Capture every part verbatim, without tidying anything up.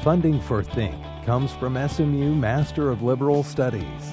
Funding for Think comes from S M U Master of Liberal Studies.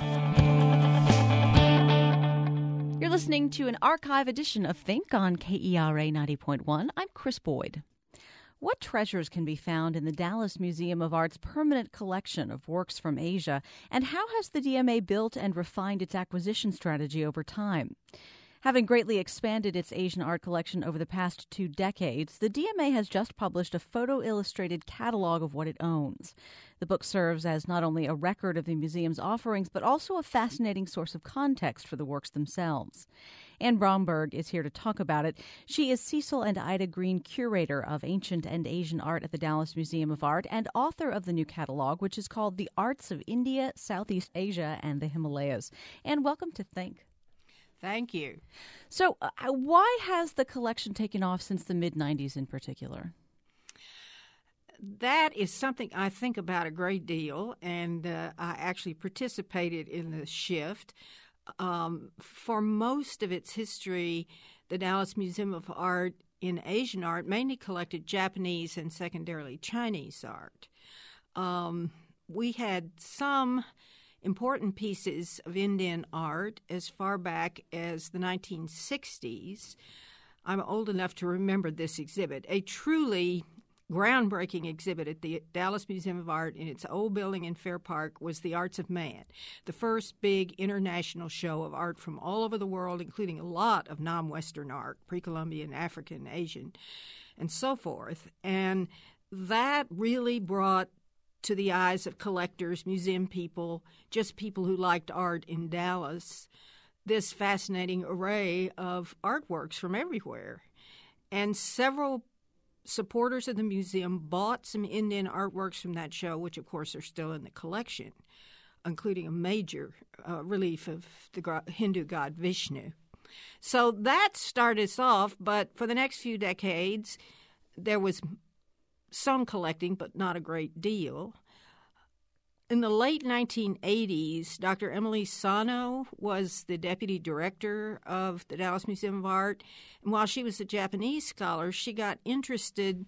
You're listening to an archive edition of Think on K E R A ninety point one. I'm Chris Boyd. What treasures can be found in the Dallas Museum of Art's permanent collection of works from Asia, and how has the D M A built and refined its acquisition strategy over time? Having greatly expanded its Asian art collection over the past two decades, the D M A has just published a photo-illustrated catalog of what it owns. The book serves as not only a record of the museum's offerings, but also a fascinating source of context for the works themselves. Anne Bromberg is here to talk about it. She is Cecil and Ida Green Curator of Ancient and Asian Art at the Dallas Museum of Art and author of the new catalog, which is called The Arts of India, Southeast Asia, and the Himalayas. And welcome to Think. Thank you. So uh, why has the collection taken off since the mid nineties in particular? That is something I think about a great deal, and uh, I actually participated in the shift. Um, for most of its history, the Dallas Museum of Art in Asian art mainly collected Japanese and secondarily Chinese art. Um, we had some important pieces of Indian art as far back as the nineteen sixties. I'm old enough to remember this exhibit, a truly groundbreaking exhibit at the Dallas Museum of Art in its old building in Fair Park was The Arts of Man, the first big international show of art from all over the world, including a lot of non-Western art, pre-Columbian, African, Asian, and so forth. And that really brought to the eyes of collectors, museum people, just people who liked art in Dallas, this fascinating array of artworks from everywhere. And several supporters of the museum bought some Indian artworks from that show, which, of course, are still in the collection, including a major uh, relief of the Hindu god Vishnu. So that started us off, but for the next few decades, there was some collecting, but not a great deal. In the late nineteen eighties, Doctor Emily Sano was the deputy director of the Dallas Museum of Art. And while she was a Japanese scholar, she got interested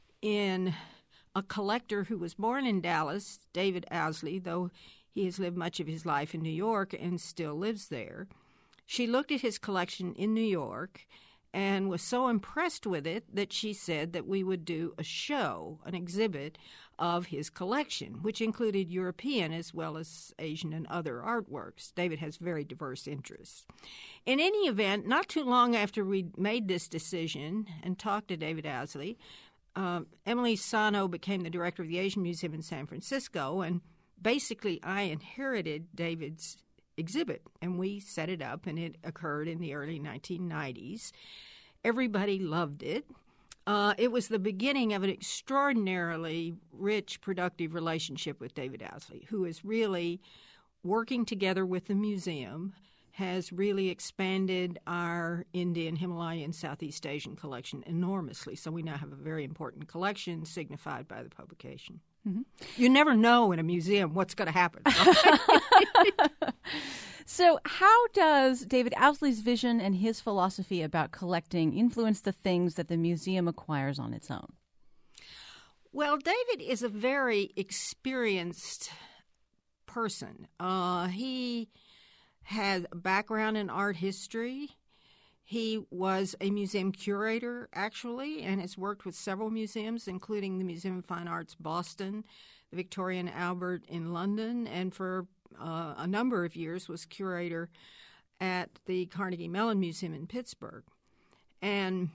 in a collector who was born in Dallas, David Owsley, though he has lived much of his life in New York and still lives there. She looked at his collection in New York and was so impressed with it that she said that we would do a show, an exhibit of his collection, which included European as well as Asian and other artworks. David has very diverse interests. In any event, not too long after we made this decision and talked to David Owsley, um, Emily Sano became the director of the Asian Museum in San Francisco, and basically I inherited David's exhibit, and we set it up, and it occurred in the early nineteen nineties. Everybody loved it. Uh, it was the beginning of an extraordinarily rich, productive relationship with David Owsley, who is really working together with the museum, has really expanded our Indian, Himalayan, Southeast Asian collection enormously. So we now have a very important collection signified by the publication. Mm-hmm. You never know in a museum what's going to happen. Right? So how does David Owsley's vision and his philosophy about collecting influence the things that the museum acquires on its own? Well, David is a very experienced person. Uh, he has a background in art history. He was a museum curator, actually, and has worked with several museums, including the Museum of Fine Arts Boston, the Victoria and Albert in London, and for uh, a number of years was curator at the Carnegie Mellon Museum in Pittsburgh. And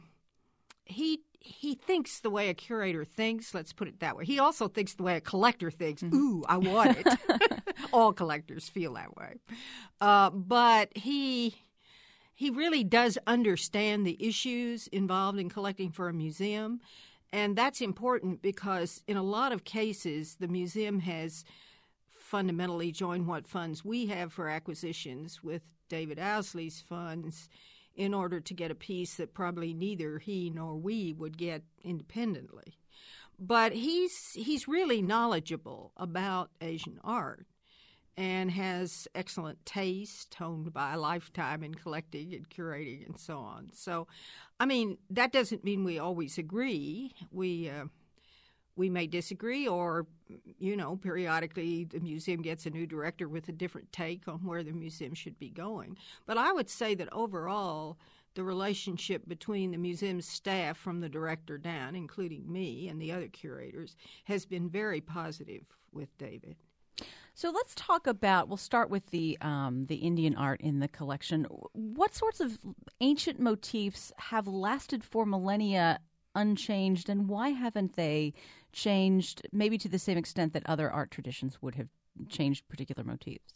he he thinks the way a curator thinks, let's put it that way. He also thinks the way a collector thinks, mm-hmm. Ooh, I want it. All collectors feel that way. Uh, but he... He really does understand the issues involved in collecting for a museum, and that's important because in a lot of cases the museum has fundamentally joined what funds we have for acquisitions with David Owsley's funds in order to get a piece that probably neither he nor we would get independently. But he's he's really knowledgeable about Asian art and has excellent taste, honed by a lifetime in collecting and curating and so on. So, I mean, that doesn't mean we always agree. We uh, we may disagree, or, you know, periodically the museum gets a new director with a different take on where the museum should be going. But I would say that overall, the relationship between the museum's staff from the director down, including me and the other curators, has been very positive with David. So let's talk about, we'll start with the um, the Indian art in the collection. What sorts of ancient motifs have lasted for millennia unchanged, and why haven't they changed maybe to the same extent that other art traditions would have changed particular motifs?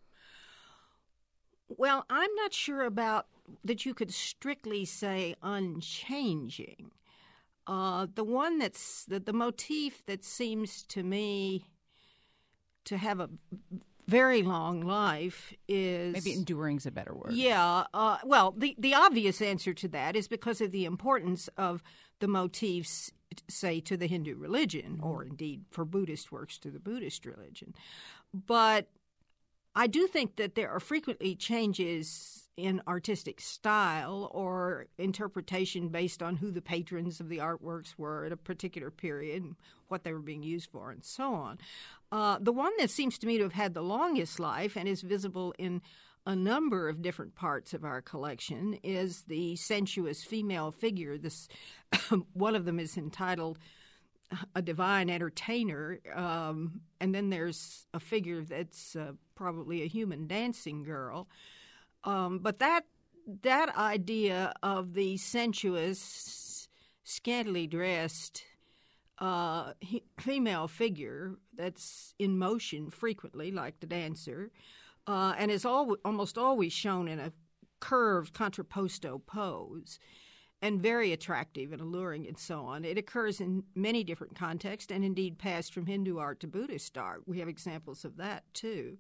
Well, I'm not sure about that you could strictly say unchanging. Uh, the one that's, the, the motif that seems to me to have a very long life is... Maybe enduring's a better word. Yeah. Uh, well, the, the obvious answer to that is because of the importance of the motifs, say, to the Hindu religion, or indeed for Buddhist works to the Buddhist religion. But I do think that there are frequently changes in artistic style or interpretation based on who the patrons of the artworks were at a particular period, and what they were being used for, and so on. Uh, the one that seems to me to have had the longest life and is visible in a number of different parts of our collection is the sensuous female figure. This one of them is entitled A Divine Entertainer, um, and then there's a figure that's uh, probably a human dancing girl. Um, but that that idea of the sensuous, scantily dressed uh, he, female figure that's in motion frequently, like the dancer, uh, and is al- almost always shown in a curved contrapposto pose, and very attractive and alluring and so on. It occurs in many different contexts and indeed passed from Hindu art to Buddhist art. We have examples of that too.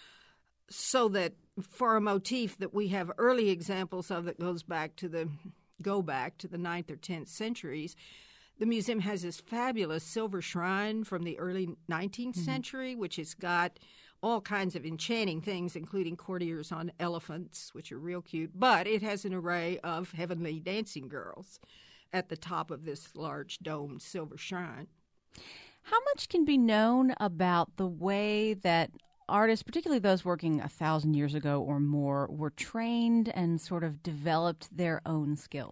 So that for a motif that we have early examples of that goes back to the go back to the ninth or tenth centuries, the museum has this fabulous silver shrine from the early nineteenth mm-hmm. century, which has got all kinds of enchanting things, including courtiers on elephants, which are real cute. But it has an array of heavenly dancing girls at the top of this large domed silver shrine. How much can be known about the way that artists, particularly those working a thousand years ago or more, were trained and sort of developed their own skills?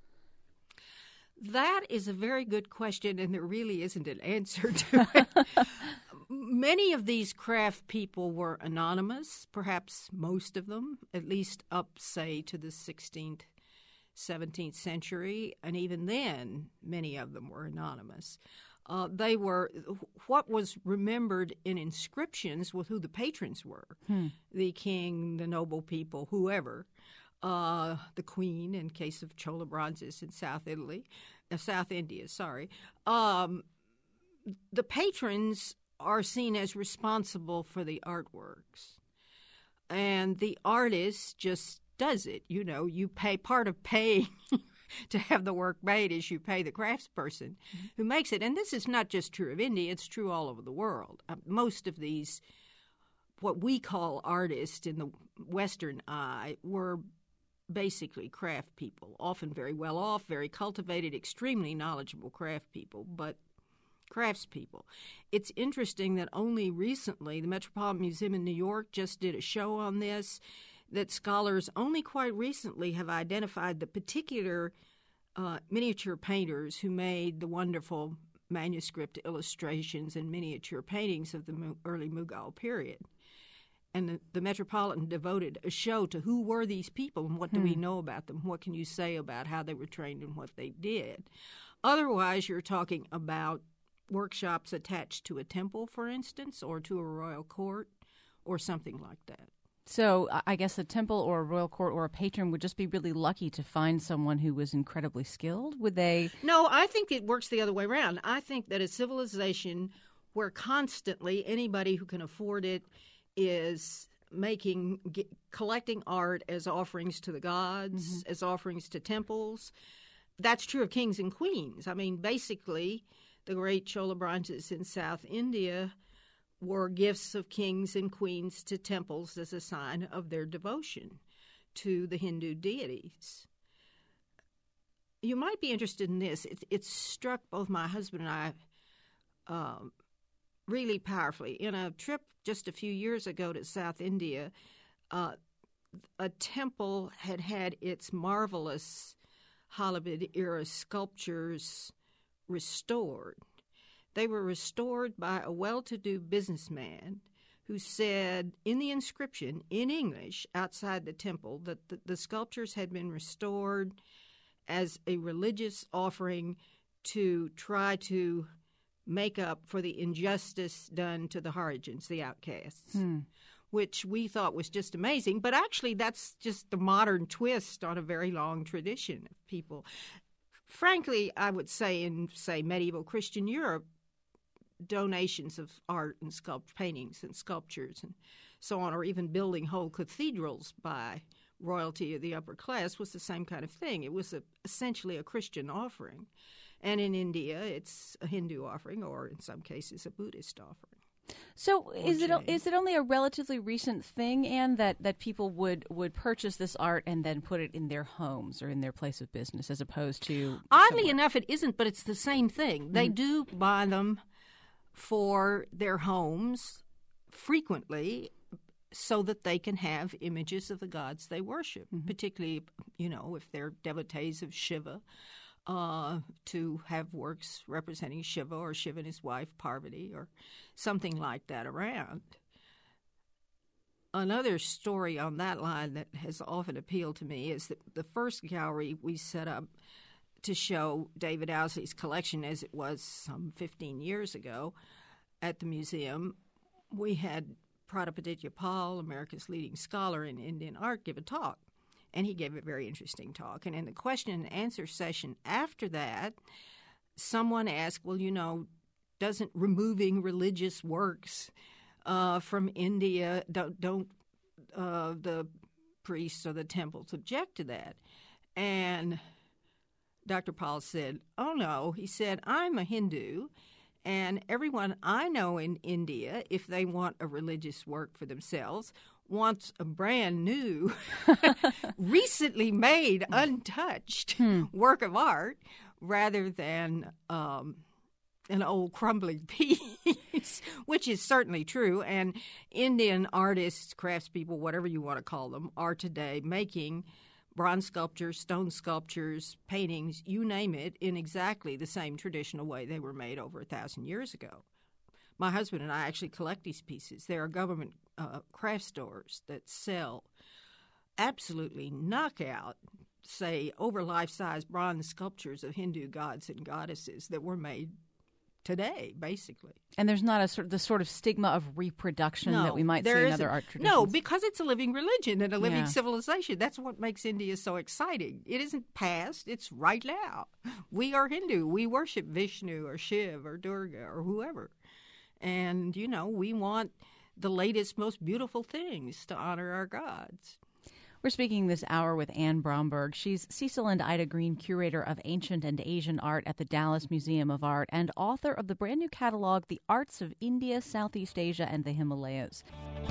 That is a very good question, and there really isn't an answer to it. Many of these craft people were anonymous, perhaps most of them, at least up, say, to the sixteenth, seventeenth century, and even then, many of them were anonymous. Uh, they were what was remembered in inscriptions with who the patrons were, hmm. the king, the noble people, whoever, uh, the queen in case of Chola bronzes in South Italy, uh, South India, sorry. Um, the patrons are seen as responsible for the artworks, and the artist just does it. You know, you pay part of paying to have the work made as you pay the craftsperson mm-hmm. who makes it. And this is not just true of India, it's true all over the world. Uh, most of these, what we call artists in the Western eye, were basically craft people, often very well off, very cultivated, extremely knowledgeable craft people, but craftspeople. It's interesting that only recently the Metropolitan Museum in New York just did a show on this, that scholars only quite recently have identified the particular uh, miniature painters who made the wonderful manuscript illustrations and miniature paintings of the early Mughal period. And the, the Metropolitan devoted a show to who were these people and what do hmm. we know about them? What can you say about how they were trained and what they did? Otherwise, you're talking about workshops attached to a temple, for instance, or to a royal court or something like that. So I guess a temple or a royal court or a patron would just be really lucky to find someone who was incredibly skilled? Would they? No, I think it works the other way around. I think that a civilization where constantly anybody who can afford it is making, get, collecting art as offerings to the gods, mm-hmm. as offerings to temples. That's true of kings and queens. I mean, basically, the great Chola bronzes in South India were gifts of kings and queens to temples as a sign of their devotion to the Hindu deities. You might be interested in this. It, it struck both my husband and I um, really powerfully. In a trip just a few years ago to South India, uh, a temple had had its marvelous Halabid-era sculptures restored. They were restored by a well-to-do businessman who said in the inscription, in English, outside the temple, that the, the sculptures had been restored as a religious offering to try to make up for the injustice done to the Harijans, the outcasts, hmm. which we thought was just amazing. But actually, that's just the modern twist on a very long tradition of people. Frankly, I would say in, say, medieval Christian Europe, donations of art and sculpt paintings and sculptures and so on, or even building whole cathedrals by royalty of the upper class was the same kind of thing. It was a, essentially a Christian offering. And in India, it's a Hindu offering, or in some cases, a Buddhist offering. So is it is it only a relatively recent thing, Anne, that, that people would, would purchase this art and then put it in their homes or in their place of business as opposed to... Oddly somewhere? enough, it isn't, but it's the same thing. Mm-hmm. They do buy them for their homes frequently so that they can have images of the gods they worship, mm-hmm. particularly, you know, if they're devotees of Shiva, uh, to have works representing Shiva or Shiva and his wife Parvati or something like that around. Another story on that line that has often appealed to me is that the first gallery we set up to show David Owsley's collection as it was some fifteen years ago at the museum, we had Pratapaditya Pal, America's leading scholar in Indian art, give a talk. And he gave a very interesting talk. And in the question and answer session after that, someone asked, well, you know, doesn't removing religious works uh, from India, don't, don't uh, the priests or the temples object to that? And Doctor Paul said, oh, no. He said, I'm a Hindu, and everyone I know in India, if they want a religious work for themselves, wants a brand new, recently made, untouched hmm. work of art rather than um, an old crumbling piece, which is certainly true. And Indian artists, craftspeople, whatever you want to call them, are today making bronze sculptures, stone sculptures, paintings, you name it, in exactly the same traditional way they were made over a thousand years ago. My husband and I actually collect these pieces. There are government uh, craft stores that sell absolutely knockout, say, over life-size bronze sculptures of Hindu gods and goddesses that were made today, basically. And there's not a sort of, the sort of stigma of reproduction no, that we might see in isn't. other art traditions? No, because it's a living religion and a living yeah. civilization. That's what makes India so exciting. It isn't past, it's right now. We are Hindu. We worship Vishnu or Shiv or Durga or whoever. And, you know, we want the latest, most beautiful things to honor our gods. We're speaking this hour with Anne Bromberg. She's Cecil and Ida Green Curator of Ancient and Asian Art at the Dallas Museum of Art and author of the brand new catalog, The Arts of India, Southeast Asia, and the Himalayas.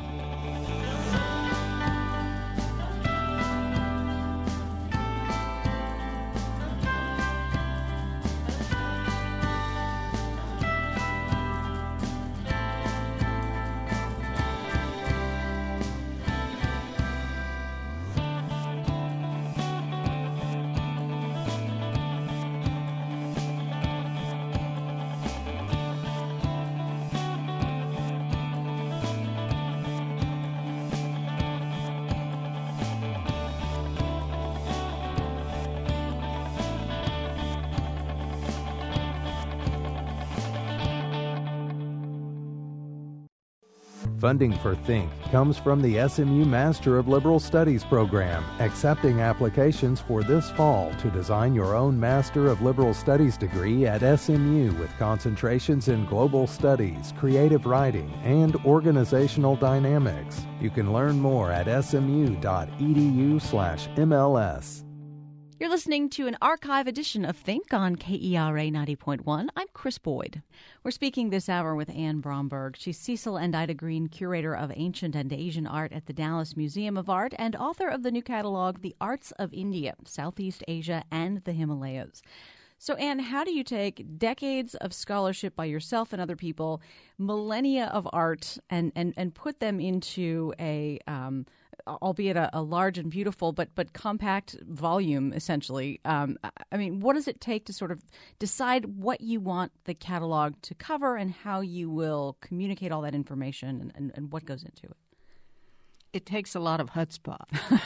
Funding for Think comes from the S M U Master of Liberal Studies program, accepting applications for this fall to design your own Master of Liberal Studies degree at S M U with concentrations in global studies, creative writing, and organizational dynamics. You can learn more at smu.edu slash MLS. You're listening to an archive edition of Think on K E R A ninety point one. I'm Chris Boyd. We're speaking this hour with Anne Bromberg. She's Cecil and Ida Green Curator of Ancient and Asian Art at the Dallas Museum of Art and author of the new catalog, The Arts of India, Southeast Asia, and the Himalayas. So, Anne, how do you take decades of scholarship by yourself and other people, millennia of art, and, and, and put them into a, um, albeit a, a large and beautiful but but compact volume, essentially? Um, I mean, what does it take to sort of decide what you want the catalog to cover and how you will communicate all that information and, and, and what goes into it? It takes a lot of chutzpah.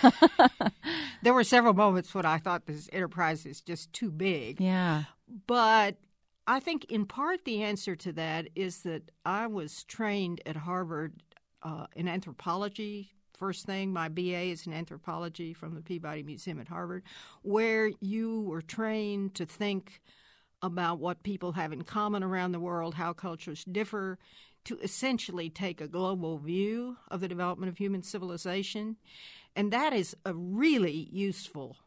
There were several moments when I thought this enterprise is just too big. Yeah. But I think in part the answer to that is that I was trained at Harvard uh, in anthropology. First thing, my B A is in anthropology from the Peabody Museum at Harvard, where you were trained to think about what people have in common around the world, how cultures differ, to essentially take a global view of the development of human civilization. And that is a really useful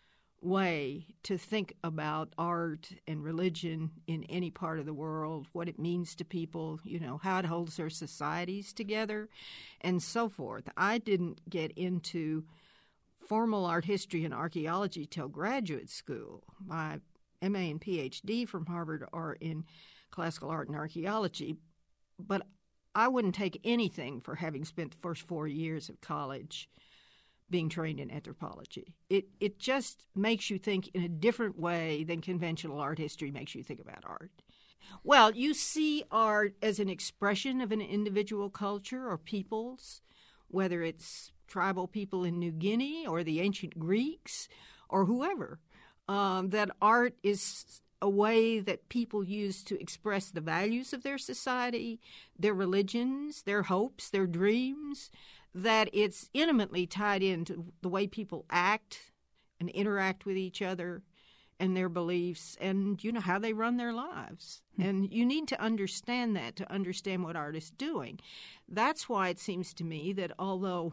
way to think about art and religion in any part of the world, what it means to people, you know, how it holds their societies together, and so forth. I didn't get into formal art history and archaeology till graduate school. My M A and P H D from Harvard are in classical art and archaeology, but I wouldn't take anything for having spent the first four years of college being trained in anthropology. It it just makes you think in a different way than conventional art history makes you think about art. Well, you see art as an expression of an individual culture or peoples, whether it's tribal people in New Guinea or the ancient Greeks or whoever, um, that art is a way that people use to express the values of their society, their religions, their hopes, their dreams, that it's intimately tied into the way people act and interact with each other and their beliefs and, you know, how they run their lives. Mm-hmm. And you need to understand that to understand what art is doing. That's why it seems to me that although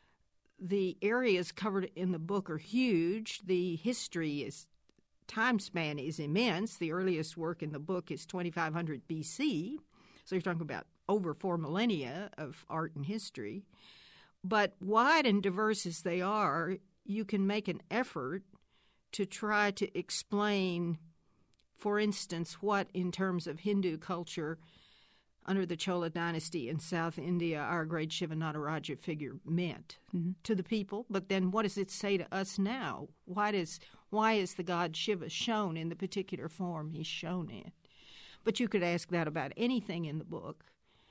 the areas covered in the book are huge, the history is time span is immense. The earliest work in the book is twenty-five hundred B C, so you're talking about over four millennia of art and history. But wide and diverse as they are, you can make an effort to try to explain, for instance, what in terms of Hindu culture under the Chola dynasty in South India, our great Shiva Nataraja figure meant mm-hmm. to the people. But then what does it say to us now? Why does why is the god Shiva shown in the particular form he's shown in? But you could ask that about anything in the book,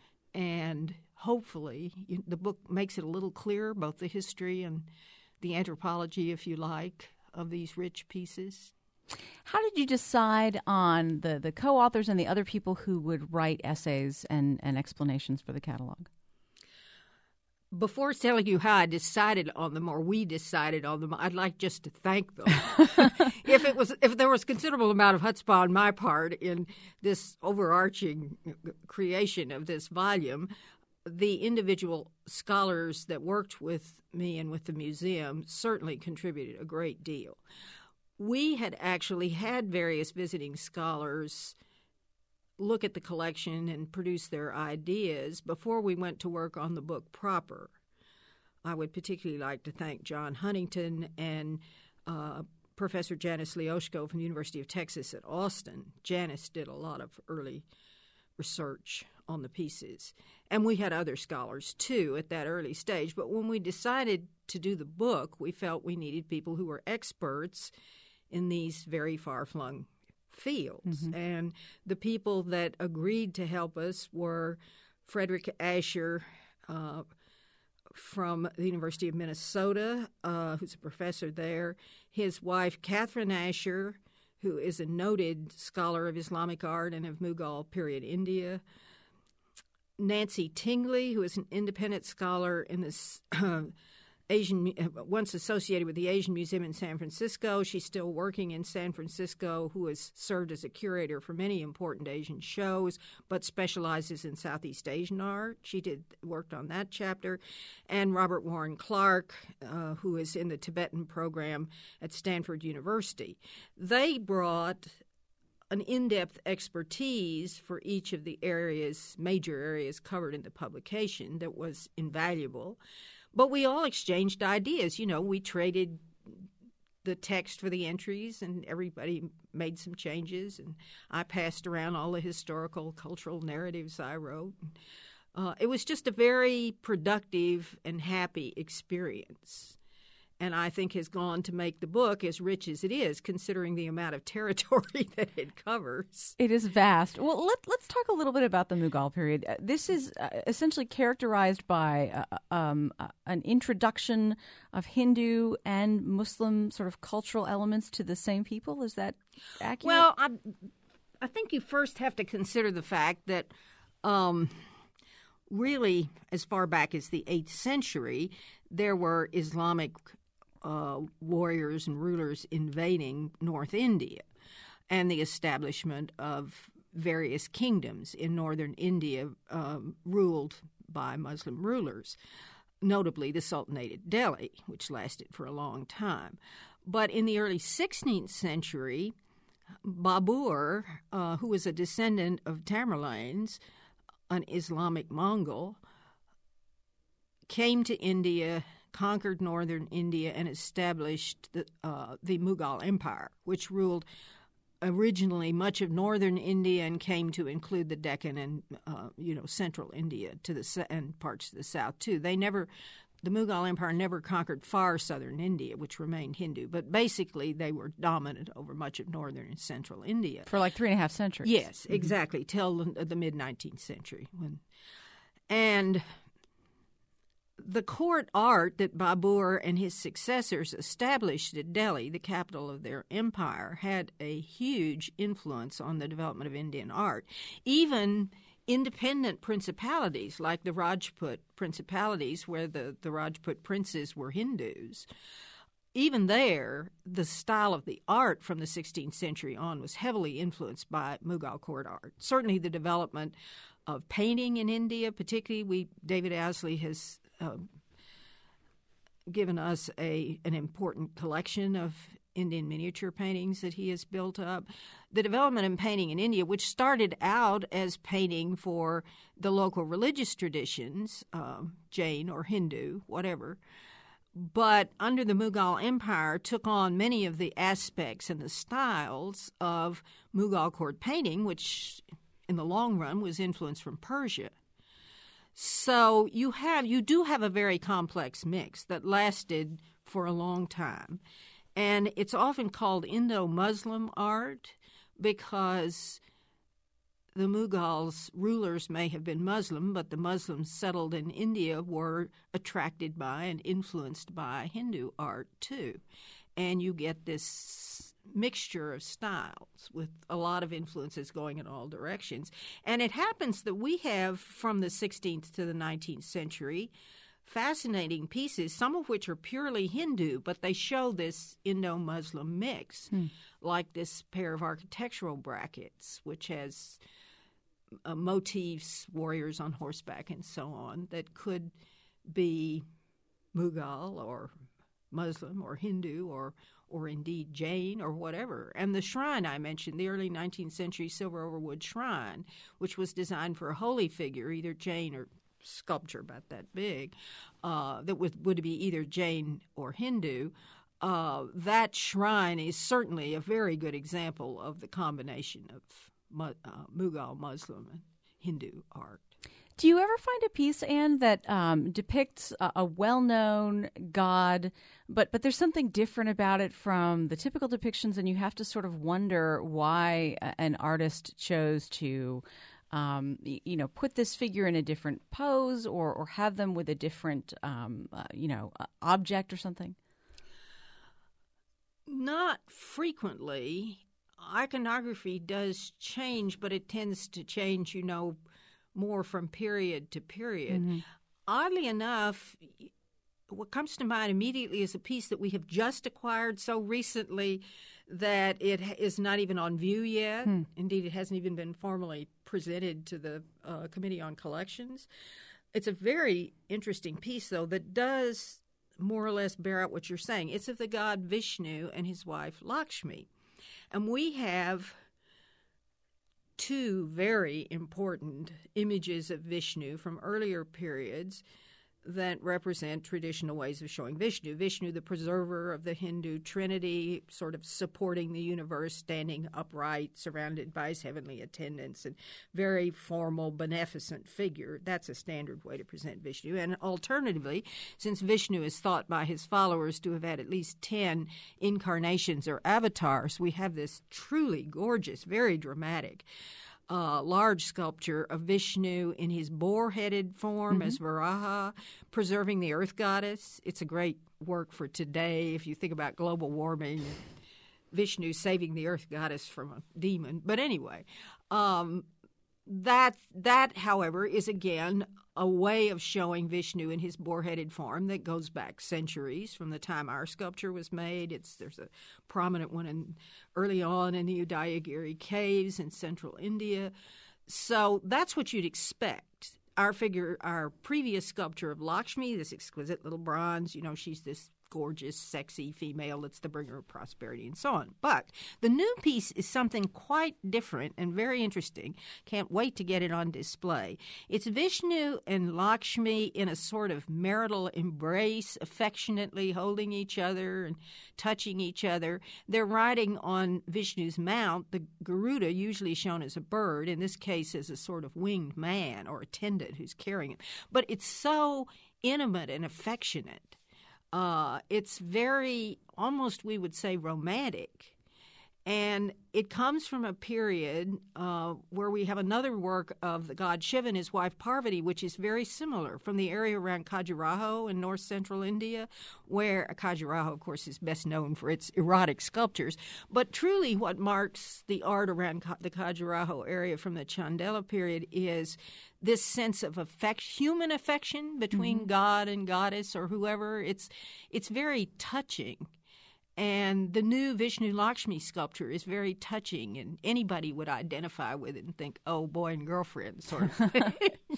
and hopefully you, the book makes it a little clearer, both the history and the anthropology, if you like, of these rich pieces. How did you decide on the, the co-authors and the other people who would write essays and, and explanations for the catalog? Before telling you how I decided on them, or we decided on them, I'd like just to thank them. if it was, if there was considerable amount of chutzpah on my part in this overarching creation of this volume, the individual scholars that worked with me and with the museum certainly contributed a great deal. We had actually had various visiting scholars look at the collection and produce their ideas before we went to work on the book proper. I would particularly like to thank John Huntington and uh, Professor Janice Lioshko from the University of Texas at Austin. Janice did a lot of early research on the pieces. And we had other scholars, too, at that early stage. But when we decided to do the book, we felt we needed people who were experts in these very far-flung fields. Mm-hmm. And the people that agreed to help us were Frederick Asher uh, from the University of Minnesota, uh, who's a professor there, his wife, Catherine Asher, who is a noted scholar of Islamic art and of Mughal period India, Nancy Tingley, who is an independent scholar in this uh, Asian, once associated with the Asian Museum in San Francisco. She's still working in San Francisco, who has served as a curator for many important Asian shows, but specializes in Southeast Asian art. She did worked on that chapter. And Robert Warren Clark, uh, who is in the Tibetan program at Stanford University. They brought an in-depth expertise for each of the areas, major areas covered in the publication that was invaluable. But we all exchanged ideas. You know, we traded the text for the entries, and everybody made some changes, and I passed around all the historical, cultural narratives I wrote. Uh, it was just a very productive and happy experience, and I think has gone to make the book as rich as it is, considering the amount of territory that it covers. It is vast. Well, let, let's talk a little bit about the Mughal period. Uh, this is uh, essentially characterized by uh, um, uh, an introduction of Hindu and Muslim sort of cultural elements to the same people. Is that accurate? Well, I, I think you first have to consider the fact that um, really, as far back as the eighth century, there were Islamic Uh, warriors and rulers invading North India, and the establishment of various kingdoms in northern India um, ruled by Muslim rulers, notably the Sultanate of Delhi, which lasted for a long time. But in the early sixteenth century, Babur, uh, who was a descendant of Tamerlanes, an Islamic Mongol, came to India, conquered northern India, and established the, uh, the Mughal Empire, which ruled originally much of northern India and came to include the Deccan and uh, you know central India to the and parts of the south too. They never, the Mughal Empire never conquered far southern India, which remained Hindu, but basically they were dominant over much of northern and central India for like three and a half centuries. Yes, mm-hmm. exactly, till the, the mid nineteenth century when and. The court art that Babur and his successors established at Delhi, the capital of their empire, had a huge influence on the development of Indian art. Even independent principalities like the Rajput principalities, where the, the Rajput princes were Hindus, even there, the style of the art from the sixteenth century on was heavily influenced by Mughal court art. Certainly the development of painting in India, particularly we David Owsley has Uh, given us a an important collection of Indian miniature paintings that he has built up. The development in painting in India, which started out as painting for the local religious traditions, uh, Jain or Hindu, whatever, but under the Mughal Empire took on many of the aspects and the styles of Mughal court painting, which in the long run was influenced from Persia. So you have you do have a very complex mix that lasted for a long time. And it's often called Indo-Muslim art because the Mughals' rulers may have been Muslim, but the Muslims settled in India were attracted by and influenced by Hindu art too. And you get this mixture of styles with a lot of influences going in all directions. And it happens that we have, from the sixteenth to the nineteenth century, fascinating pieces, some of which are purely Hindu, but they show this Indo-Muslim mix, hmm. like this pair of architectural brackets, which has uh, motifs, warriors on horseback, and so on, that could be Mughal or Muslim or Hindu or or indeed Jain or whatever. And the shrine I mentioned, the early nineteenth century silver overwood shrine, which was designed for a holy figure, either Jain or sculpture about that big, uh, that would, would be either Jain or Hindu, uh, that shrine is certainly a very good example of the combination of uh, Mughal, Muslim, and Hindu art. Do you ever find a piece, Anne, that um, depicts a, a well-known god, but but there's something different about it from the typical depictions, and you have to sort of wonder why an artist chose to, um, you know, put this figure in a different pose or or have them with a different, um, uh, you know, object or something? Not frequently. Iconography does change, but it tends to change, you know, more from period to period. Mm-hmm. Oddly enough, what comes to mind immediately is a piece that we have just acquired so recently that it is not even on view yet. Hmm. Indeed, it hasn't even been formally presented to the uh, Committee on Collections. It's a very interesting piece, though, that does more or less bear out what you're saying. It's of the god Vishnu and his wife Lakshmi. And we have two very important images of Vishnu from earlier periods that represent traditional ways of showing Vishnu. Vishnu, the preserver of the Hindu trinity, sort of supporting the universe, standing upright, surrounded by his heavenly attendants, and very formal, beneficent figure. That's a standard way to present Vishnu. And alternatively, since Vishnu is thought by his followers to have had at least ten incarnations or avatars, we have this truly gorgeous, very dramatic Uh, large sculpture of Vishnu in his boar-headed form mm-hmm. as Varaha, preserving the earth goddess. It's a great work for today if you think about global warming, Vishnu saving the earth goddess from a demon. But anyway, um, that, that, however, is again a way of showing Vishnu in his boar-headed form that goes back centuries from the time our sculpture was made. It's There's a prominent one in, early on in the Udayagiri caves in central India. So that's what you'd expect. Our figure, our previous sculpture of Lakshmi, this exquisite little bronze, you know, she's this gorgeous, sexy female that's the bringer of prosperity and so on. But the new piece is something quite different and very interesting. Can't wait to get it on display. It's Vishnu and Lakshmi in a sort of marital embrace, affectionately holding each other and touching each other. They're riding on Vishnu's mount, the Garuda, usually shown as a bird, in this case as a sort of winged man or attendant who's carrying him. But it's so intimate and affectionate. Uh, it's very, almost we would say, romantic. And it comes from a period uh, where we have another work of the god Shiva and his wife Parvati, which is very similar, from the area around Khajuraho in north-central India, where Khajuraho, of course, is best known for its erotic sculptures. But truly what marks the art around the Khajuraho area from the Chandela period is this sense of affect, human affection between mm-hmm. God and goddess or whoever. It's it's very touching. And the new Vishnu Lakshmi sculpture is very touching, and anybody would identify with it and think, oh, boy and girlfriend sort of thing.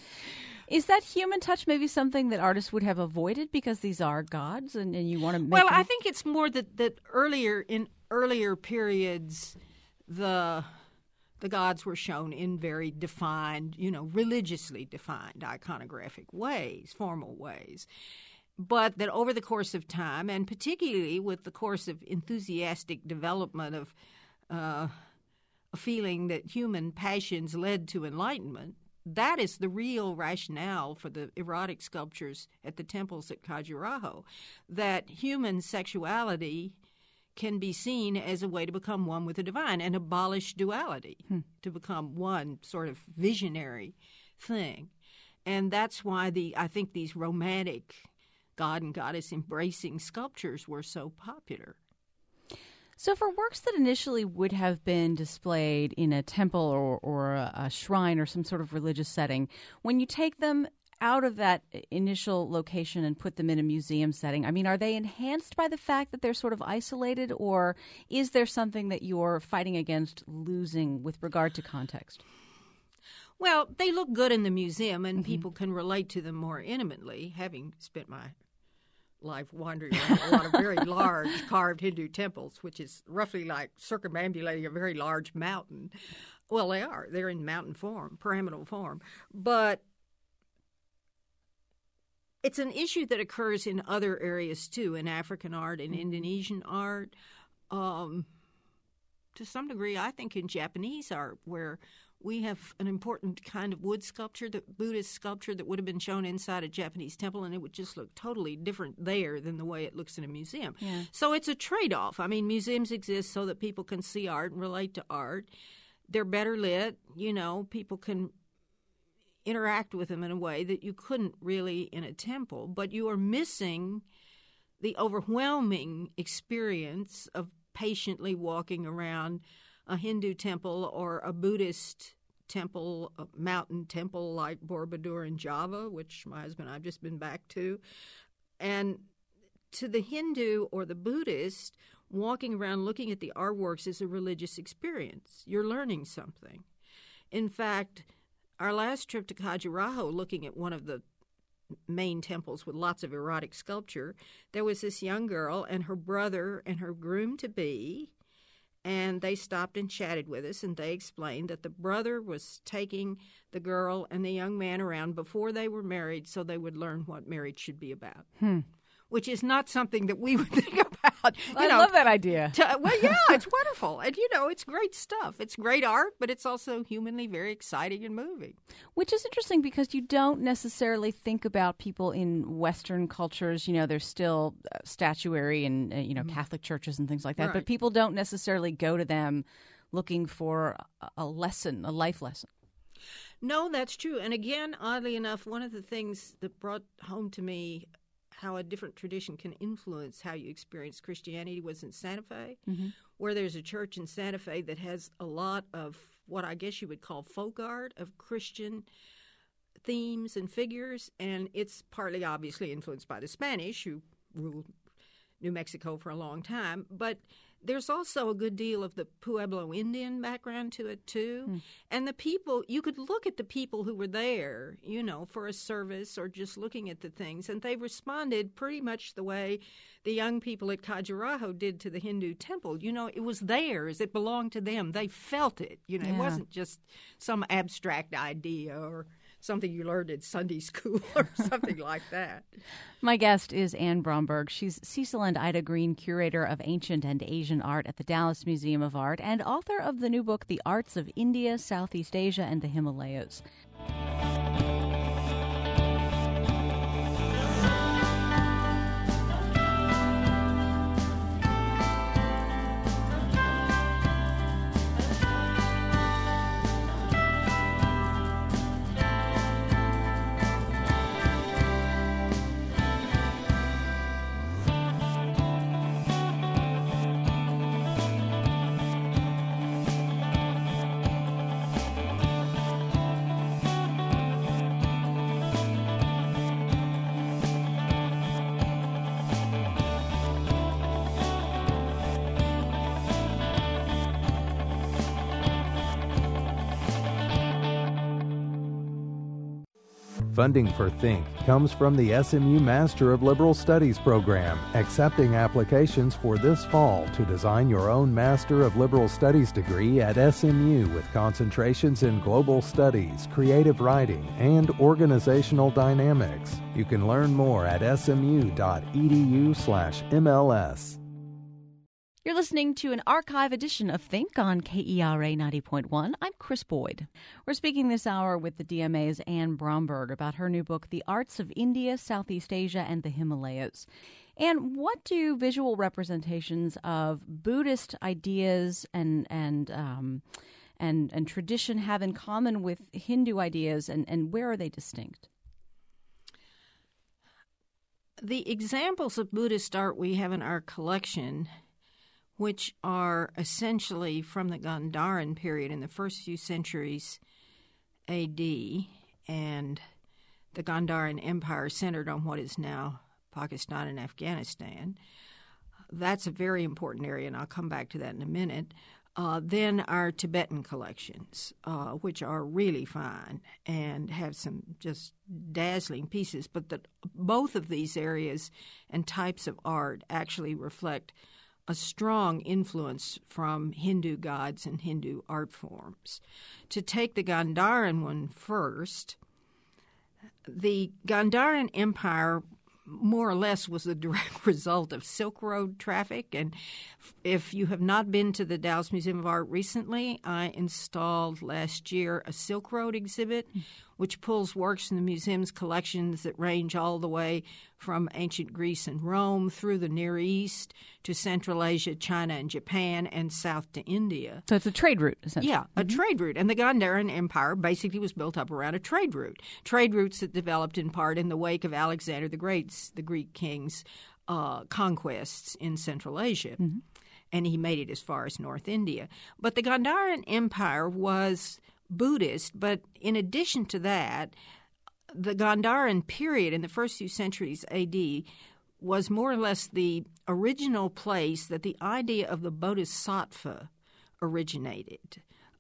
Is that human touch maybe something that artists would have avoided because these are gods and, and you want to make Well, them... I think it's more that, that earlier, in earlier periods, the... the gods were shown in very defined, you know, religiously defined iconographic ways, formal ways. But that over the course of time, and particularly with the course of enthusiastic development of uh, a feeling that human passions led to enlightenment, that is the real rationale for the erotic sculptures at the temples at Khajuraho, that human sexuality can be seen as a way to become one with the divine and abolish duality, hmm. to become one sort of visionary thing. And that's why the I think these romantic God and goddess embracing sculptures were so popular. So for works that initially would have been displayed in a temple or, or a, a shrine or some sort of religious setting, when you take them out of that initial location and put them in a museum setting, I mean, are they enhanced by the fact that they're sort of isolated, or is there something that you're fighting against losing with regard to context? Well, they look good in the museum, and mm-hmm. people can relate to them more intimately, having spent my life wandering around a lot of very large carved Hindu temples, which is roughly like circumambulating a very large mountain. Well, they are. They're in mountain form, pyramidal form. But it's an issue that occurs in other areas, too, in African art and Indonesian art. Um, to some degree, I think in Japanese art, where we have an important kind of wood sculpture, the Buddhist sculpture that would have been shown inside a Japanese temple, and it would just look totally different there than the way it looks in a museum. Yeah. So it's a trade-off. I mean, museums exist so that people can see art and relate to art. They're better lit. You know, people can interact with them in a way that you couldn't really in a temple, but you are missing the overwhelming experience of patiently walking around a Hindu temple or a Buddhist temple, a mountain temple like Borobudur in Java, which my husband and I have just been back to. And to the Hindu or the Buddhist, walking around looking at the artworks is a religious experience. You're learning something. In fact, our last trip to Khajuraho, looking at one of the main temples with lots of erotic sculpture, there was this young girl and her brother and her groom-to-be, And they stopped and chatted with us, and they explained that the brother was taking the girl and the young man around before they were married so they would learn what marriage should be about. Hmm. Which is not something that we would think about. You I know, love that idea. To, well, yeah, it's wonderful. And, you know, it's great stuff. It's great art, but it's also humanly very exciting and moving. Which is interesting because you don't necessarily think about people in Western cultures. You know, there's still uh, statuary and, uh, you know, mm-hmm. Catholic churches and things like that. Right. But people don't necessarily go to them looking for a, a lesson, a life lesson. No, that's true. And again, oddly enough, one of the things that brought home to me how a different tradition can influence how you experience Christianity was in Santa Fe, mm-hmm. where there's a church in Santa Fe that has a lot of what I guess you would call folk art of Christian themes and figures, and it's partly obviously influenced by the Spanish, who ruled New Mexico for a long time, but there's also a good deal of the Pueblo Indian background to it, too. Mm. And the people, you could look at the people who were there, you know, for a service or just looking at the things, and they responded pretty much the way the young people at Khajuraho did to the Hindu temple. You know, it was theirs. It belonged to them. They felt it. You know, yeah. It wasn't just some abstract idea or something you learned in Sunday school or something like that. My guest is Anne Bromberg. She's Cecil and Ida Green Curator of Ancient and Asian Art at the Dallas Museum of Art and author of the new book, The Arts of India, Southeast Asia, and the Himalayas. Funding for Think comes from the S M U Master of Liberal Studies program, accepting applications for this fall to design your own Master of Liberal Studies degree at S M U with concentrations in global studies, creative writing, and organizational dynamics. You can learn more at smu.edu slash MLS. You're listening to an archive edition of Think on K E R A ninety point one. I'm Chris Boyd. We're speaking this hour with the D M A's Anne Bromberg about her new book, The Arts of India, Southeast Asia, and the Himalayas. And what do visual representations of Buddhist ideas and and um, and and tradition have in common with Hindu ideas, and, and where are they distinct? The examples of Buddhist art we have in our collection, which are essentially from the Gandharan period in the first few centuries A D, and the Gandharan Empire centered on what is now Pakistan and Afghanistan. That's a very important area, and I'll come back to that in a minute. Uh, then our Tibetan collections, uh, which are really fine and have some just dazzling pieces, but that both of these areas and types of art actually reflect a strong influence from Hindu gods and Hindu art forms. To take the Gandharan one first, the Gandharan Empire more or less was a direct result of Silk Road traffic. And if you have not been to the Dallas Museum of Art recently, I installed last year a Silk Road exhibit, which pulls works from the museum's collections that range all the way from ancient Greece and Rome through the Near East to Central Asia, China, and Japan, and south to India. So it's a trade route, essentially. Yeah, a mm-hmm. trade route. And the Gandharan Empire basically was built up around a trade route. Trade routes that developed in part in the wake of Alexander the Great's, the Greek king's, uh, conquests in Central Asia. Mm-hmm. And he made it as far as North India. But the Gandharan Empire was Buddhist, but in addition to that, the Gandharan period in the first few centuries A D was more or less the original place that the idea of the bodhisattva originated.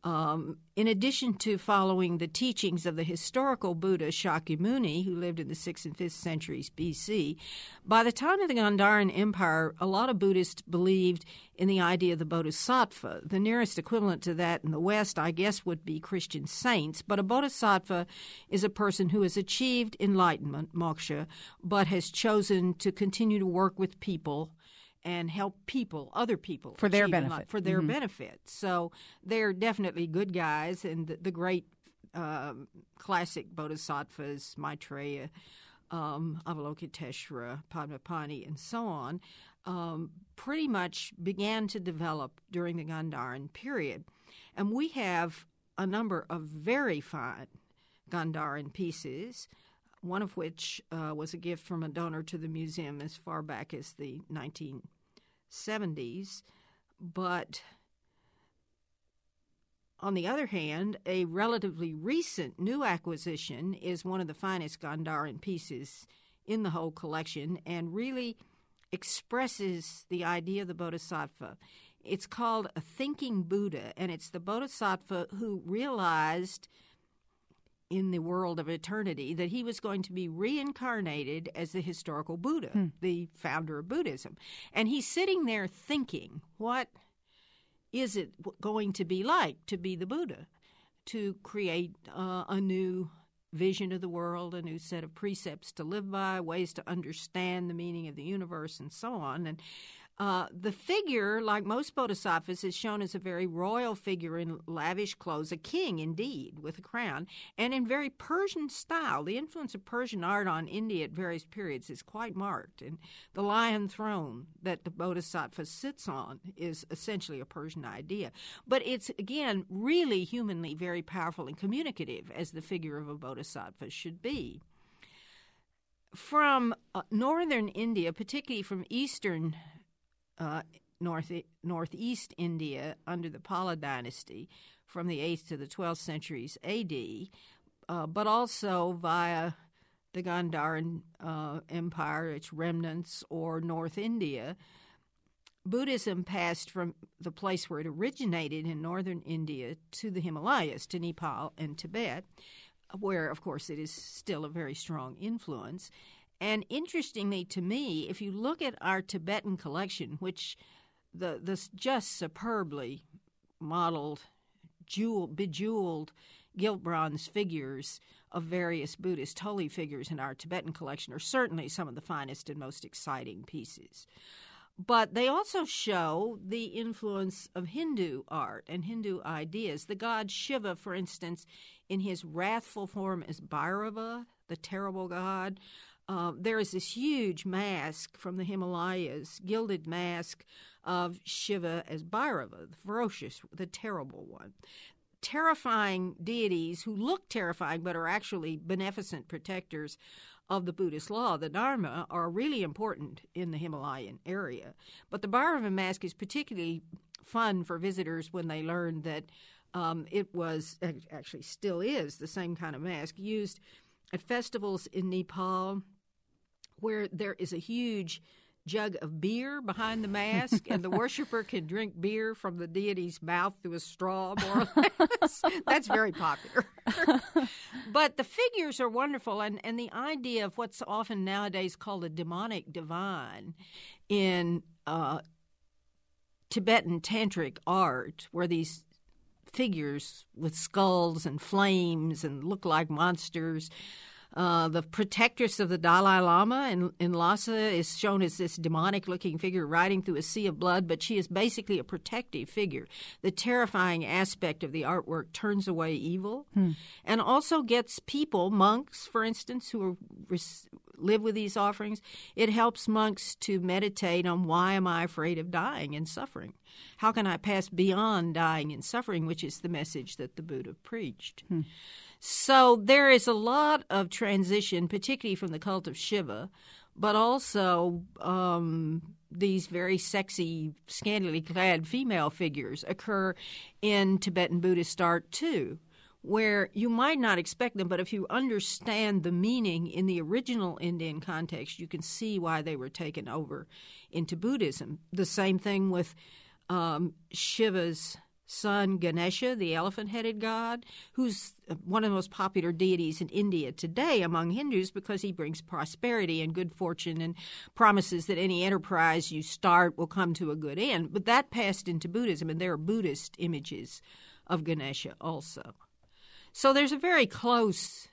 Um, in addition to following the teachings of the historical Buddha Shakyamuni, who lived in the sixth and fifth centuries B C, by the time of the Gandharan Empire, a lot of Buddhists believed in the idea of the bodhisattva. The nearest equivalent to that in the West, I guess, would be Christian saints. But a bodhisattva is a person who has achieved enlightenment, moksha, but has chosen to continue to work with people and help people, other people. For their benefit. Life, for their mm-hmm. benefit. So they're definitely good guys, and the, the great um, classic bodhisattvas, Maitreya, um, Avalokiteshvara, Padmapani, and so on, um, pretty much began to develop during the Gandharan period. And we have a number of very fine Gandharan pieces, one of which uh, was a gift from a donor to the museum as far back as the nineteen seventies. But on the other hand, a relatively recent new acquisition is one of the finest Gandharan pieces in the whole collection and really expresses the idea of the bodhisattva. It's called A Thinking Buddha, and it's the bodhisattva who realized in the world of eternity that he was going to be reincarnated as the historical Buddha, hmm. the founder of Buddhism. And he's sitting there thinking, what is it going to be like to be the Buddha, to create uh, a new vision of the world, a new set of precepts to live by, ways to understand the meaning of the universe, and so on. And Uh, the figure, like most bodhisattvas, is shown as a very royal figure in lavish clothes, a king indeed, with a crown, and in very Persian style. The influence of Persian art on India at various periods is quite marked, and the lion throne that the bodhisattva sits on is essentially a Persian idea. But it's, again, really humanly very powerful and communicative, as the figure of a bodhisattva should be. From uh, northern India, particularly from eastern Uh, north northeast India under the Pala dynasty from the eighth to the twelfth centuries A D, uh, but also via the Gandharan uh, Empire, its remnants, or North India, Buddhism passed from the place where it originated in northern India to the Himalayas, to Nepal and Tibet, where, of course, it is still a very strong influence. And interestingly to me, if you look at our Tibetan collection, which the the just superbly modeled, jewel, bejeweled gilt bronze figures of various Buddhist holy figures in our Tibetan collection are certainly some of the finest and most exciting pieces. But they also show the influence of Hindu art and Hindu ideas. The god Shiva, for instance, in his wrathful form as Bhairava, the terrible god, Uh, there is this huge mask from the Himalayas, gilded mask of Shiva as Bhairava, the ferocious, the terrible one. Terrifying deities who look terrifying but are actually beneficent protectors of the Buddhist law, the Dharma, are really important in the Himalayan area. But the Bhairava mask is particularly fun for visitors when they learn that um, it was, actually still is, the same kind of mask used at festivals in Nepal, where there is a huge jug of beer behind the mask, and the worshiper can drink beer from the deity's mouth through a straw, more or less. That's very popular. But the figures are wonderful, and, and the idea of what's often nowadays called a demonic divine in uh, Tibetan tantric art, where these figures with skulls and flames and look like monsters. Uh, the protectress of the Dalai Lama in, in Lhasa is shown as this demonic-looking figure riding through a sea of blood, but she is basically a protective figure. The terrifying aspect of the artwork turns away evil hmm. and also gets people, monks, for instance, who are, live with these offerings. It helps monks to meditate on, why am I afraid of dying and suffering? How can I pass beyond dying and suffering, which is the message that the Buddha preached. Hmm. So there is a lot of transition, particularly from the cult of Shiva, but also um, these very sexy, scantily clad female figures occur in Tibetan Buddhist art too, where you might not expect them, but if you understand the meaning in the original Indian context, you can see why they were taken over into Buddhism. The same thing with um, Shiva's son Ganesha, the elephant-headed god, who's one of the most popular deities in India today among Hindus because he brings prosperity and good fortune and promises that any enterprise you start will come to a good end. But that passed into Buddhism, and there are Buddhist images of Ganesha also. So there's a very close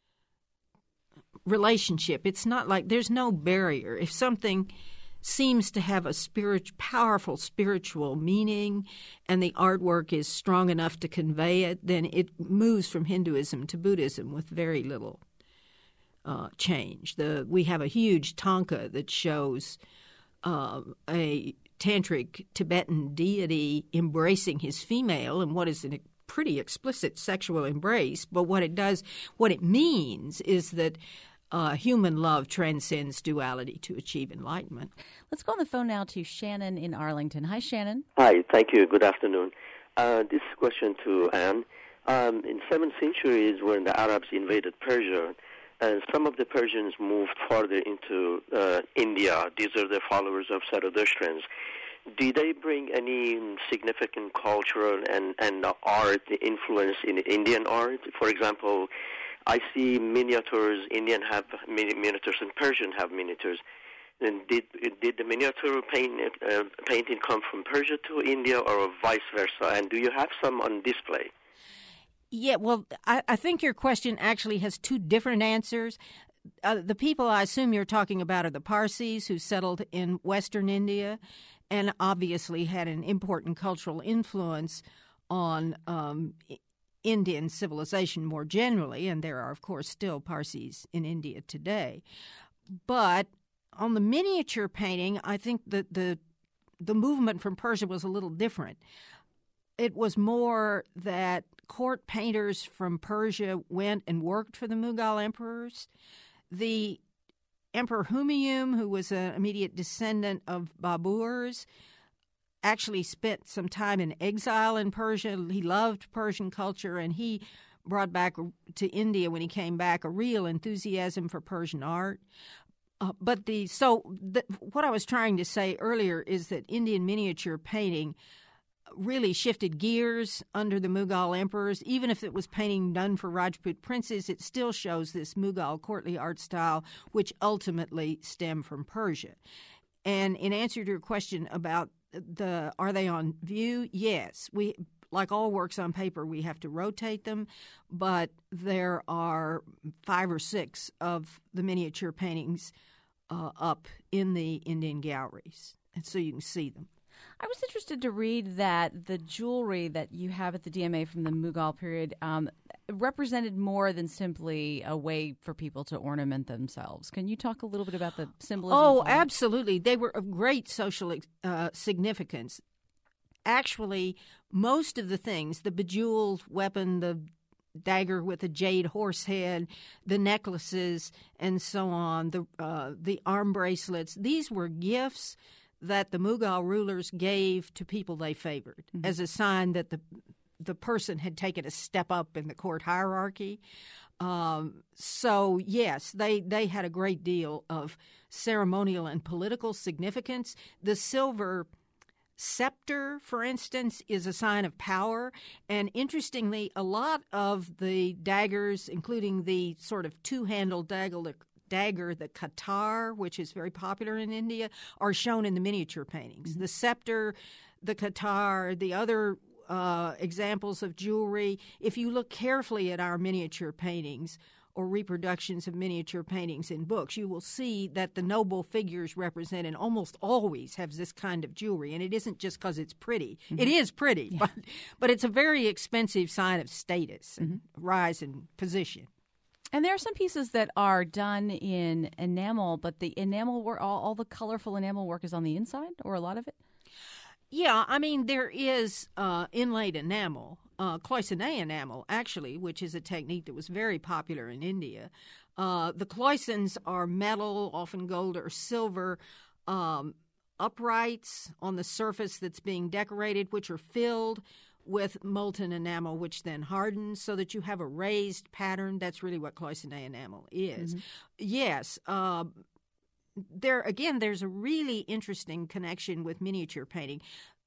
relationship. It's not like there's no barrier. If something seems to have a spirit, powerful spiritual meaning and the artwork is strong enough to convey it, then it moves from Hinduism to Buddhism with very little uh, change. The, we have a huge tanka that shows uh, a tantric Tibetan deity embracing his female in what is a pretty explicit sexual embrace, but what it does, what it means is that Uh, human love transcends duality to achieve enlightenment. Let's go on the phone now to Shannon in Arlington. Hi, Shannon. Hi, thank you. Good afternoon. Uh, this question to Anne. Um, in seventh centuries, when the Arabs invaded Persia, uh, some of the Persians moved farther into uh, India. These are the followers of Zarathustrians. Did they bring any significant cultural and, and art influence in Indian art? For example, I see miniatures, Indian have miniatures and Persian have miniatures. And did did the miniature paint, uh, painting come from Persia to India or vice versa? And do you have some on display? Yeah, well, I, I think your question actually has two different answers. Uh, the people I assume you're talking about are the Parsis who settled in Western India and obviously had an important cultural influence on um Indian civilization more generally, and there are, of course, still Parsis in India today. But on the miniature painting, I think that the the movement from Persia was a little different. It was more that court painters from Persia went and worked for the Mughal emperors. The Emperor Humayun, who was an immediate descendant of Baburs, actually spent some time in exile in Persia. He loved Persian culture, and he brought back to India when he came back a real enthusiasm for Persian art. Uh, but the so the, what I was trying to say earlier is that Indian miniature painting really shifted gears under the Mughal emperors. Even if it was painting done for Rajput princes, it still shows this Mughal courtly art style, which ultimately stemmed from Persia. And in answer to your question about the are they on view? Yes. We like all works on paper, we have to rotate them, but there are five or six of the miniature paintings uh, up in the Indian galleries, and so you can see them. I was interested to read that the jewelry that you have at the D M A from the Mughal period um, represented more than simply a way for people to ornament themselves. Can you talk a little bit about the symbolism? Oh, absolutely. They were of great social uh, significance. Actually, most of the things, the bejeweled weapon, the dagger with a jade horse head, the necklaces, and so on, the uh, the arm bracelets, these were gifts that the Mughal rulers gave to people they favored mm-hmm. as a sign that the the person had taken a step up in the court hierarchy. Um, so, yes, they, they had a great deal of ceremonial and political significance. The silver scepter, for instance, is a sign of power. And interestingly, a lot of the daggers, including the sort of two-handled dagger, dagger, the Katar, which is very popular in India, are shown in the miniature paintings. Mm-hmm. The scepter, the Katar, the other uh, examples of jewelry. If you look carefully at our miniature paintings or reproductions of miniature paintings in books, you will see that the noble figures represented almost always have this kind of jewelry. And it isn't just because it's pretty. Mm-hmm. It is pretty, yeah. but, but it's a very expensive sign of status and mm-hmm. rise in position. And there are some pieces that are done in enamel, but the enamel work, all, all the colorful enamel work is on the inside, or a lot of it? Yeah, I mean, there is uh, inlaid enamel, uh, cloisonné enamel, actually, which is a technique that was very popular in India. Uh, the cloisons are metal, often gold or silver, um, uprights on the surface that's being decorated, which are filled with molten enamel, which then hardens so that you have a raised pattern. That's really what cloisonné enamel is. Mm-hmm. Yes, uh, there again, there's a really interesting connection with miniature painting.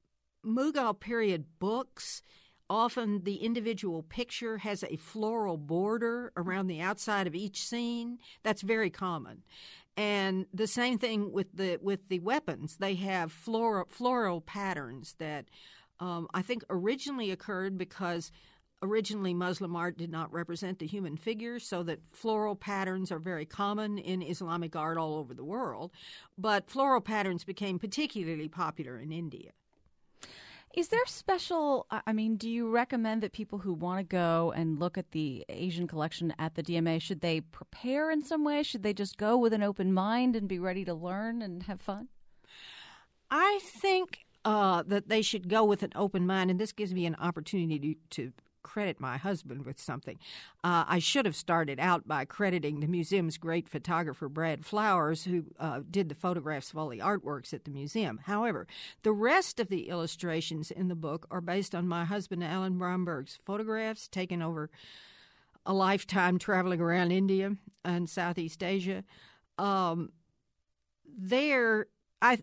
Mughal period books, often the individual picture has a floral border around the outside of each scene. That's very common. And the same thing with the with the weapons. They have floral, floral patterns that um, I think originally occurred because originally Muslim art did not represent the human figure, so that floral patterns are very common in Islamic art all over the world. But floral patterns became particularly popular in India. Is there special, I mean, do you recommend that people who want to go and look at the Asian collection at the D M A, should they prepare in some way? Should they just go with an open mind and be ready to learn and have fun? I think uh, that they should go with an open mind, and this gives me an opportunity to, to credit my husband with something. Uh, I should have started out by crediting the museum's great photographer, Brad Flowers, who uh, did the photographs of all the artworks at the museum. However, the rest of the illustrations in the book are based on my husband, Alan Bromberg's photographs taken over a lifetime traveling around India and Southeast Asia. Um, there, I,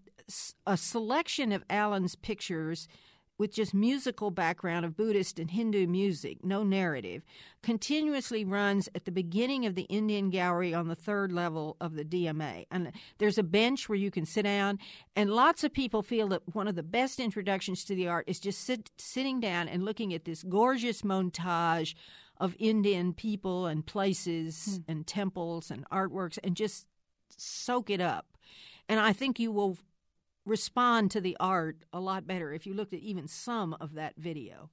a selection of Alan's pictures with just musical background of Buddhist and Hindu music, no narrative, continuously runs at the beginning of the Indian Gallery on the third level of the D M A. And there's a bench where you can sit down, and lots of people feel that one of the best introductions to the art is just sit, sitting down and looking at this gorgeous montage of Indian people and places hmm. and temples and artworks, and just soak it up. And I think you will respond to the art a lot better if you looked at even some of that video.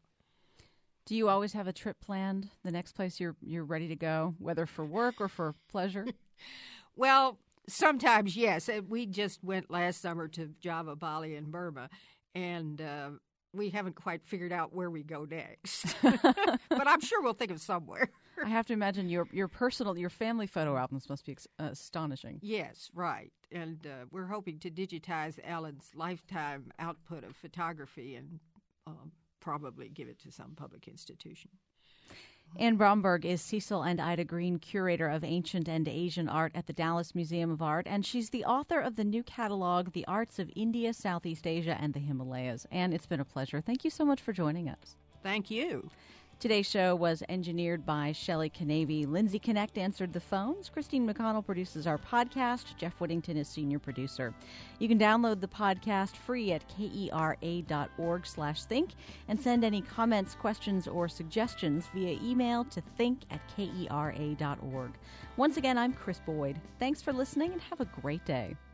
Do you always have a trip planned, the next place you're you're ready to go, whether for work or for pleasure? Well, sometimes, yes. We just went last summer to Java, Bali, and Burma, and uh, we haven't quite figured out where we go next. But I'm sure we'll think of somewhere. I have to imagine your your personal, your family photo albums must be uh, astonishing. Yes, right. And uh, we're hoping to digitize Alan's lifetime output of photography and um, probably give it to some public institution. Anne Bromberg is Cecil and Ida Green Curator of Ancient and Asian Art at the Dallas Museum of Art, and she's the author of the new catalog, The Arts of India, Southeast Asia, and the Himalayas. Anne, it's been a pleasure. Thank you so much for joining us. Thank you. Today's show was engineered by Shelley Canavy. Lindsay Connect answered the phones. Christine McConnell produces our podcast. Jeff Whittington is senior producer. You can download the podcast free at kera.org slash think and send any comments, questions, or suggestions via email to think at kera.org. Once again, I'm Chris Boyd. Thanks for listening and have a great day.